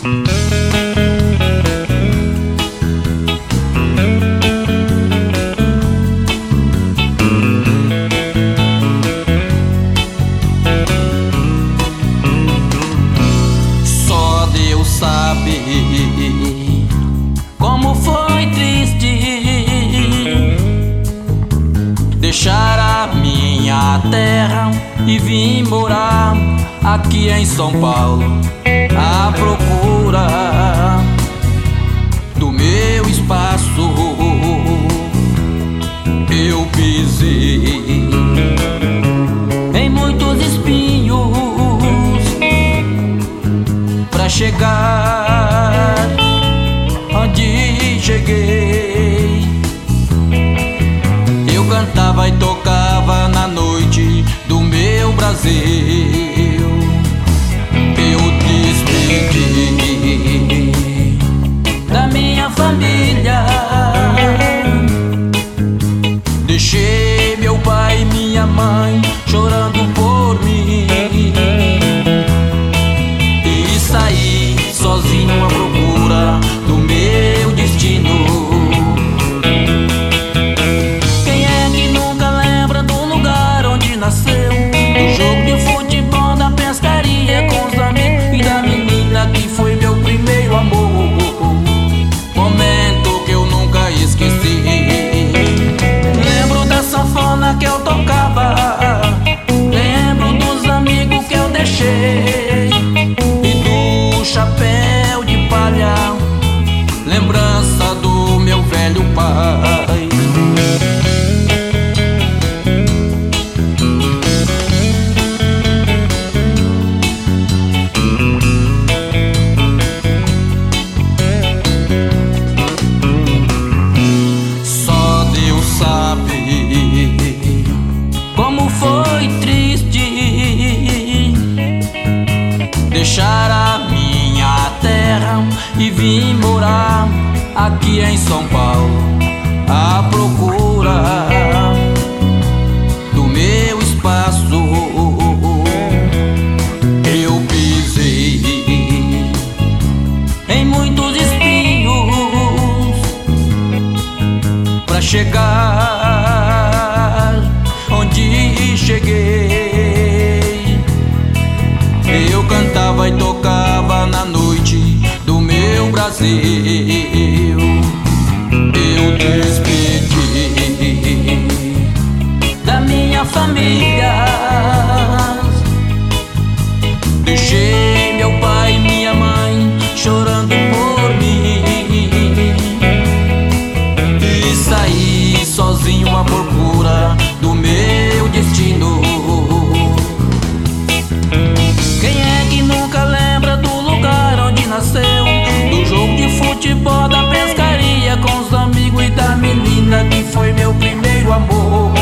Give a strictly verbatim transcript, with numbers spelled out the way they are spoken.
Só Deus sabe como foi triste deixar a minha terra e vim morar aqui em São Paulo à procura do meu espaço. Eu pisei em muitos espinhos pra chegar onde cheguei. Eu cantava e tocava na noite do meu Brasil. Eu despedi da minha família, deixei meu pai e minha mãe chorando por mim e saí sozinho à procura do meu destino. Quem é que nunca lembra do lugar onde nasceu, do jogo de futebol, da pescaria com os amigos e da menina que foi meu primeiro amor? Momento que eu nunca esqueci. Lembro da sanfona que eu tocava, lembro dos amigos que eu deixei e do chapéu de palha, lembrança do meu velho pai. Só Deus sabe como foi triste deixar a minha terra e vim morar aqui em São Paulo à procura do meu espaço. Eu pisei em muitos espinhos pra chegar onde cheguei. Eu cantava e tocava na noite do meu Brasil. Eu despedi da minha família, deixei meu pai e minha mãe chorando por mim e saí sozinho à procura do meu destino. Quem é que nunca lembra do lugar onde nasceu, do jogo de futebol, da pescaria com os amigos e da menina que foi meu primeiro amor?